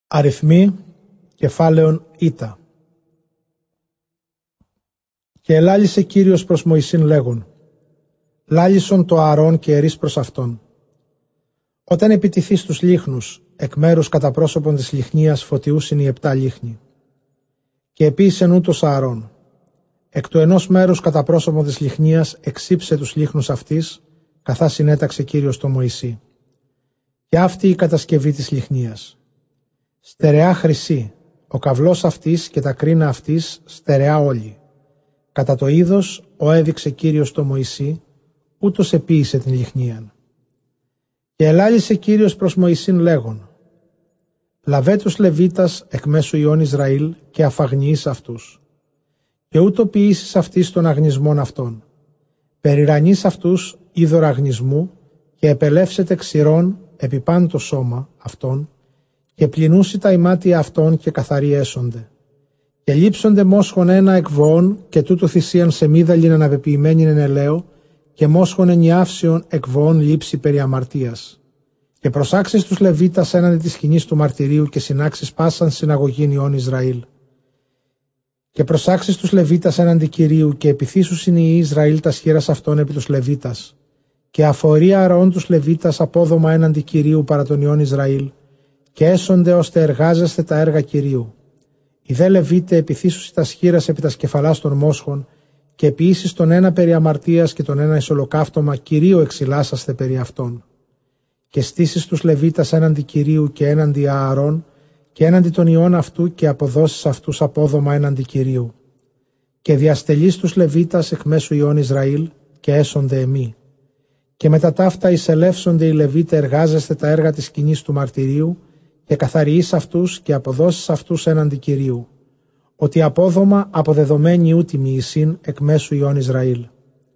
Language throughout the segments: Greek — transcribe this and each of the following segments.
Αριθμοί, κεφάλαιον Ήτα. Και ελάλησε Κύριος προς Μωυσήν λέγον: λάλησον το Ααρών και ερείς προς αυτόν. Όταν επιτηθείς τους λίχνους, εκ μέρους κατά πρόσωπον της λιχνίας φωτιούσιν οι 7 λίχνοι. Και επίησεν ούτως Ααρών. Εκ του ενός μέρους κατά πρόσωπον της λιχνίας εξύψε τους λίχνους αυτής, καθά συνέταξε Κύριος το Μωυσή. Και αυτή η κατασκευή της λιχνίας. Στερεά χρυσή, ο καυλός αυτής και τα κρίνα αυτής στερεά όλοι. Κατά το είδος ο έδειξε Κύριος το Μωυσή, ούτως επίησε την λιχνίαν. Και ελάλησε Κύριος προς Μωυσήν λέγον: λαβέ τους Λεβίτας εκ μέσου ιών Ισραήλ και αφαγνιείς αυτούς. Και ούτω ποιήσεις αυτής των αγνισμών αυτών. Περιρανείς αυτούς είδωρα αγνισμού και επελεύσετε ξηρών επί παν το σώμα αυτών και πλυνούσι τα ημάτια αυτών και καθαροί έσονται. Και λείψονται μόσχον ένα εκ βοών και τούτο θυσίαν σε μίδαλιν αναπεποιημένην εν ελαίο και μόσχον ενιάυσεων εκ βοών λείψη περί αμαρτίας. Και προσάξεις τους Λεβίτας έναντι της σκηνής του μαρτυρίου και συνάξεις πάσαν συναγωγήν ιών Ισραήλ. Και προσάξεις τους Λεβίτας έναντι Κυρίου και επιθύσουσιν οι Ισραήλ τα σχήρας αυτών επί τους Λεβίτας. Και αφορεί Ααρών τους Λεβίτας απόδομα έναντι Κυρίου παρά των ιών Ισραήλ και έσονται ώστε εργάζεστε τα έργα Κυρίου. Οι δε Λεβίτε επιθύσουσι τα σχήρας επί τα σκεφαλάς των μόσχων και ποιήσεις τον ένα περί αμαρτίας και τον ένα εις ολοκαύτωμα Κυρίου εξηλάσαστε περί αυτών. Και στήσεις τους Λεβίτας έναντι Κυρίου και έναντι Ααρών και έναντι των ιών αυτού και αποδώσεις αυτούς απόδομα έναντι Κυρίου. Και διαστελείς τους Λεβίτας εκ μέσου ιών Ισραήλ και έσονται εμεί. Και μετά ταύτα εισελεύσονται οι Λεβίτε εργάζεστε τα έργα της σκηνής του μαρτυρίου και καθαριείς αυτούς και αποδώσεις αυτούς έναντι Κυρίου. Ότι απόδομα αποδεδομένη ούτιμη εισήν εκ μέσου ιών Ισραήλ.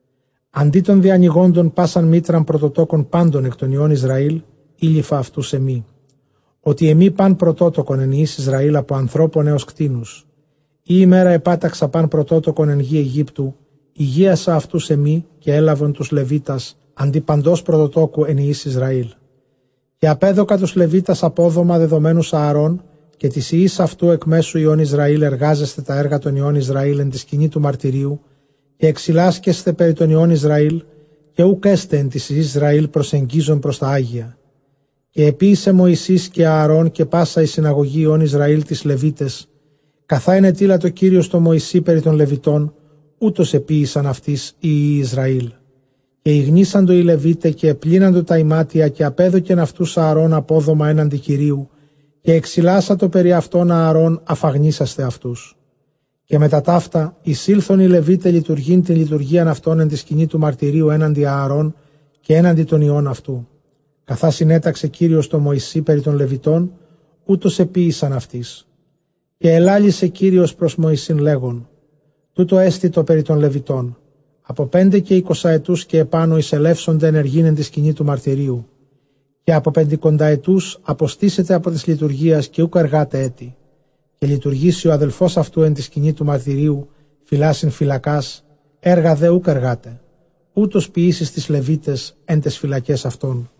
Αντί των διανοιγόντων πάσαν μήτραν πρωτοτόκων πάντων εκ των ιών Ισραήλ, ήλυφα αυτούς εμεί. Ότι εμεί παν πρωτότοκον εν ιής Ισραήλ από ανθρώπων έως κτήνους. Ή ημέρα επάταξα παν πρωτότοκον εν γη Αιγύπτου, υγείασα αυτούς εμεί και έλαβον τους Λεβίτας αντί παντός πρωτοτόκου εν ιής Ισραήλ. Και απέδωκα τους Λεβίτας απόδομα δεδομένους Ααρών και της ιής αυτού εκ μέσου ιών Ισραήλ εργάζεστε τα έργα των ιών Ισραήλ εν τη σκηνή του μαρτυρίου και εξηλάσκεστε περί των ιών Ισραήλ και ουκ έστε εν της ιής Ισραήλ προσεγγίζον προς τα Άγια. Και επίησε Μωυσής και Ααρών και πάσα η συναγωγή ιών Ισραήλ της Λεβίτες, καθά ενετήλα το Κύριος το Μωυσή περί των Λεβιτών, ούτως επίησαν αυτής οι ιοί Ισραήλ. Και ηγνήσαντο οι Λεβίτε και επλύναντο τα ημάτια και απέδωκεν αυτούς Ααρών απόδομα έναντι Κυρίου και εξηλάσατο περί αυτών Ααρών αφαγνίσαστε αυτούς. Και μετά ταύτα εισήλθον οι Λεβίτε λειτουργήν την λειτουργίαν αυτών εν τη σκηνή του μαρτυρίου έναντι Ααρών και έναντι των ιών αυτού. Καθά συνέταξε Κύριος το Μωυσή περί των Λεβιτών, ούτως επίησαν αυτής. Και ελάλησε Κύριος προς Μωυσήν λέγον: τούτο έστι το περί των Λεβιτών. Από 5 και 20 ετούς και επάνω εισελεύσονται ενεργήν εν τη σκηνή του μαρτυρίου. Και από 50 ετούς αποστήσετε από της λειτουργίας και ούκ εργάτε έτη. Και λειτουργήσει ο αδελφός αυτού εν τη σκηνή του μαρτυρίου, φυλάσιν φυλακάς, έργα δε ούκ εργάτε. Ούτως ποιήσεις τις Λεβίτες εν τες φυλακές αυτών.